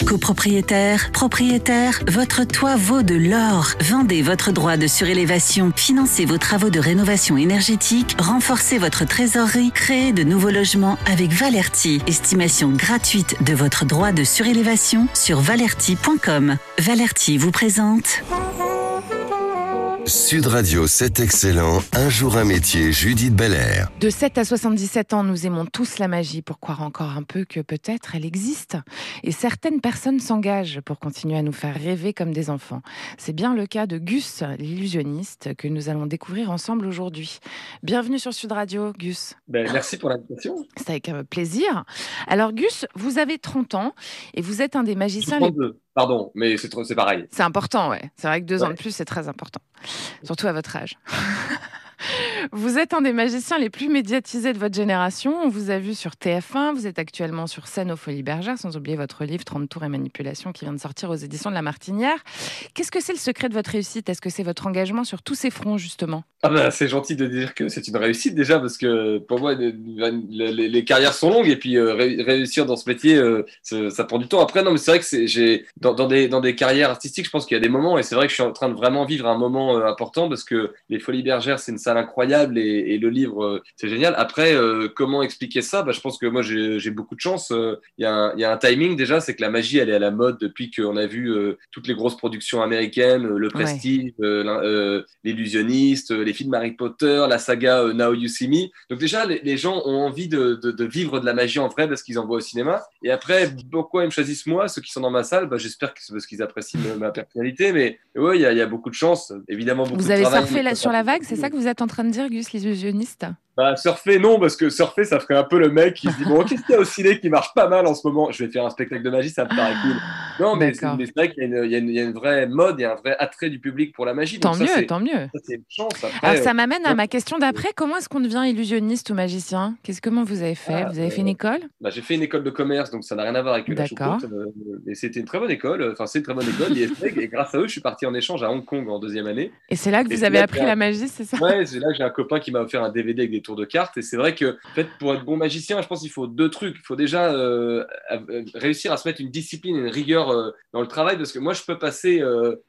Copropriétaire, propriétaire, votre toit vaut de l'or. Vendez votre droit de surélévation, financez vos travaux de rénovation énergétique, renforcez votre trésorerie, créez de nouveaux logements avec Valerty. Estimation gratuite de votre droit de surélévation sur valerty.com. Valerty vous présente... Sud Radio, c'est excellent. Un jour un métier, Judith Belair. De 7 à 77 ans, nous aimons tous la magie pour croire encore un peu que peut-être elle existe. Et certaines personnes s'engagent pour continuer à nous faire rêver comme des enfants. C'est bien le cas de Gus, l'illusionniste, que nous allons découvrir ensemble aujourd'hui. Bienvenue sur Sud Radio, Gus. Merci pour l'invitation. C'est avec plaisir. Alors Gus, vous avez 30 ans et vous êtes un des magiciens... 32. Pardon, mais c'est pareil. C'est important, ouais. C'est vrai que 2 ans de plus, c'est très important. Surtout à votre âge. Vous êtes un des magiciens les plus médiatisés de votre génération. On vous a vu sur TF1, vous êtes actuellement sur scène aux Folies Bergère, sans oublier votre livre 30 tours et manipulation qui vient de sortir aux éditions de La Martinière. Qu'est-ce que c'est le secret de votre réussite ? Est-ce que c'est votre engagement sur tous ces fronts, justement ? C'est gentil de dire que c'est une réussite déjà, parce que pour moi, les carrières sont longues et puis réussir dans ce métier, ça prend du temps. Après, non, mais c'est vrai que dans des carrières artistiques, je pense qu'il y a des moments, et c'est vrai que je suis en train de vraiment vivre un moment important, parce que les Folies Bergère, c'est une salle incroyable et le livre, c'est génial. Après, comment expliquer ça ? Je pense que moi, j'ai beaucoup de chance. Il y a un timing déjà, c'est que la magie, elle est à la mode depuis qu'on a vu toutes les grosses productions américaines, Le Prestige, L'Illusionniste, les films Harry Potter, la saga Now You See Me. Donc déjà, les gens ont envie de vivre de la magie en vrai parce qu'ils en voient au cinéma. Et après, pourquoi ils me choisissent moi, ceux qui sont dans ma salle ? J'espère que c'est parce qu'ils apprécient ma personnalité. Mais ouais, il y a beaucoup de chance, évidemment beaucoup de travail. Vous avez surfé sur la vague, c'est ça que vous êtes en train de dire, Gus, l'illusionniste ? Surfer, non, parce que surfer, ça ferait un peu le mec qui se dit bon, qu'est-ce qu'il y a au ciné qui marche pas mal en ce moment ? Je vais faire un spectacle de magie, ça me paraît cool. Non, mais c'est vrai qu'il y a une vraie mode, il y a un vrai attrait du public pour la magie. Tant donc mieux. Ça, c'est une chance. Après, alors, ça m'amène à ma question d'après. Comment est-ce qu'on devient illusionniste ou magicien ? Comment vous avez fait ? Vous avez fait une école ? J'ai fait une école de commerce, donc ça n'a rien à voir avec la choucroute. Et c'était une très bonne école. Enfin, c'est une très bonne école, l'IFEG. Et grâce à eux, je suis parti en échange à Hong Kong en 2e année. Et c'est là que vous avez appris la magie, c'est ça ? Ouais, c'est là que j'ai un copain qui m'a offert un DVD avec des tours de cartes. Et c'est vrai que, en fait, pour être bon magicien, je pense qu'il faut 2 trucs. Il faut déjà réussir à se mettre une discipline et une rigueur dans le travail, parce que moi, je peux passer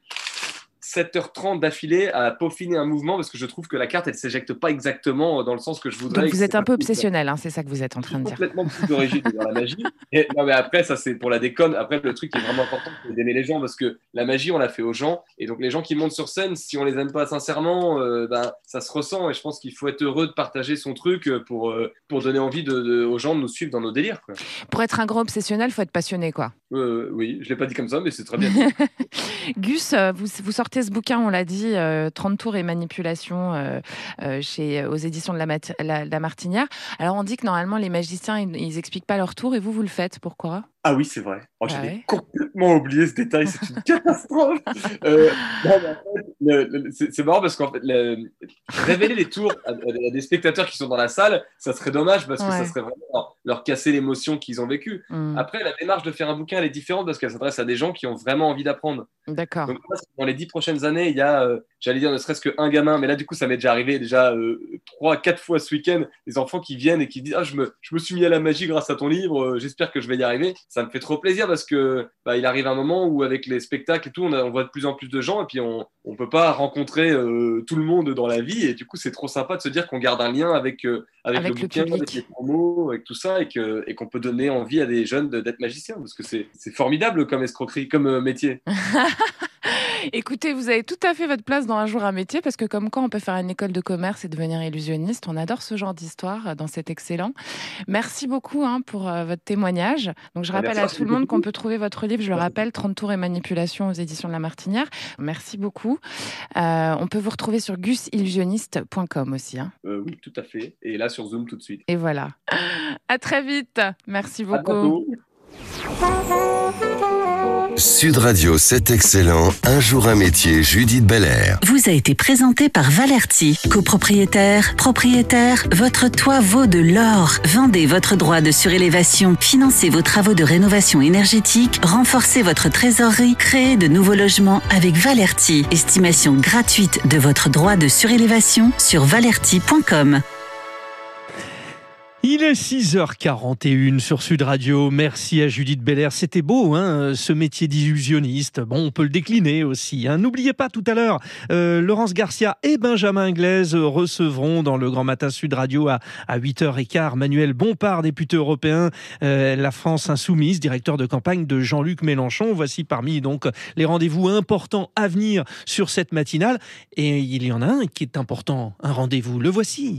7h30 d'affilée à peaufiner un mouvement parce que je trouve que la carte, elle ne s'éjecte pas exactement dans le sens que je voudrais. Donc vous êtes un peu obsessionnel, hein, c'est ça que vous êtes en train de dire. Complètement psychorigide dans la magie. Non, mais après, ça, c'est pour la déconne. Après, le truc qui est vraiment important, c'est d'aimer les gens, parce que la magie, on la fait aux gens. Et donc, les gens qui montent sur scène, si on les aime pas sincèrement, ça se ressent. Et je pense qu'il faut être heureux de partager son truc pour donner envie aux gens de nous suivre dans nos délires, quoi. Pour être un grand obsessionnel, il faut être passionné, quoi. Oui, je ne l'ai pas dit comme ça, mais c'est très bien. Gus, vous sortez ce bouquin, on l'a dit, 30 tours et manipulation aux éditions de la Martinière. Alors, on dit que normalement, les magiciens, ils expliquent pas leur tour, et vous le faites. Pourquoi ? Ah oui, c'est vrai. J'avais complètement oublié ce détail, c'est une catastrophe. C'est marrant parce qu'en fait, révéler les tours à des spectateurs qui sont dans la salle, ça serait dommage parce que ça serait vraiment leur casser l'émotion qu'ils ont vécue. Après, la démarche de faire un bouquin, elle est différente parce qu'elle s'adresse à des gens qui ont vraiment envie d'apprendre. D'accord. Donc, moi, dans les 10 prochaines années, il y a, j'allais dire, ne serait-ce qu'un gamin, mais là, du coup, ça m'est déjà arrivé 3-4 fois ce week-end, des enfants qui viennent et qui disent « Ah, je me suis mis à la magie grâce à ton livre, j'espère que je vais y arriver ». Ça me fait trop plaisir parce que il arrive un moment où, avec les spectacles et tout, on voit de plus en plus de gens et puis on peut pas rencontrer tout le monde dans la vie, et du coup, c'est trop sympa de se dire qu'on garde un lien avec le bouquin, public, avec les promos, avec tout ça, et qu'on peut donner envie à des jeunes d'être magiciens, parce que c'est formidable comme escroquerie, comme métier. Écoutez, vous avez tout à fait votre place dans Un jour un métier, parce que comme quoi on peut faire une école de commerce et devenir illusionniste, on adore ce genre d'histoire dans cet excellent. Merci beaucoup pour votre témoignage. Donc je rappelle à tout le monde qu'on peut trouver votre livre, je le rappelle, 30 tours et manipulation aux éditions de La Martinière. Merci beaucoup. On peut vous retrouver sur gusillusionniste.com aussi. Oui, tout à fait. Et là sur Zoom tout de suite. Et voilà. À très vite. Merci beaucoup. À bientôt. Sud Radio, c'est excellent. Un jour un métier, Judith Belair. Vous a été présenté par Valerty. Copropriétaire, propriétaire, votre toit vaut de l'or. Vendez votre droit de surélévation, financez vos travaux de rénovation énergétique, renforcez votre trésorerie, créez de nouveaux logements avec Valerty. Estimation gratuite de votre droit de surélévation sur valerty.com. Il est 6h41 sur Sud Radio. Merci à Judith Belair. C'était beau, ce métier d'illusionniste. Bon, on peut le décliner aussi. N'oubliez pas tout à l'heure, Laurence Garcia et Benjamin Inglaise recevront dans le Grand Matin Sud Radio à 8h15 Manuel Bompard, député européen, La France Insoumise, directeur de campagne de Jean-Luc Mélenchon. Voici parmi donc les rendez-vous importants à venir sur cette matinale. Et il y en a un qui est important, un rendez-vous. Le voici.